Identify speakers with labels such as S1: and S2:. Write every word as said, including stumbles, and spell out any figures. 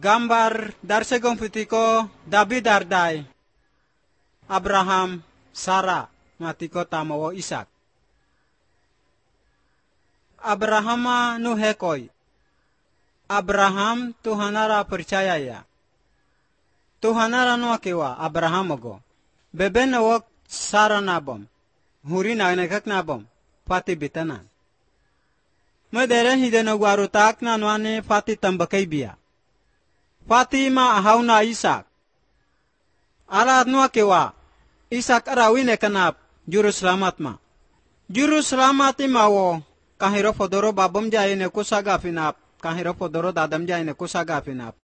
S1: Gambar darsegong pitiko David Dardai Abraham Sarah matiko tamawo Isak. Abrahama nu hekoy. Abraham Tuhanara percaya ya. Tuhanara nu akiwa Abraham ogo. Beben wok Sarah nabom. Huri na nekak nabom. Pati bitanan. Medere hideno warutak na nuane pati tambakai biya. Fatima ahaw na Isak. Alat nu akiwa. Isak arawine kanap juru selamat ma. Juru selamat imawo kahiro fodoro babam jayene kusaga finap kahiro fodoro dadam jayene kusaga finap.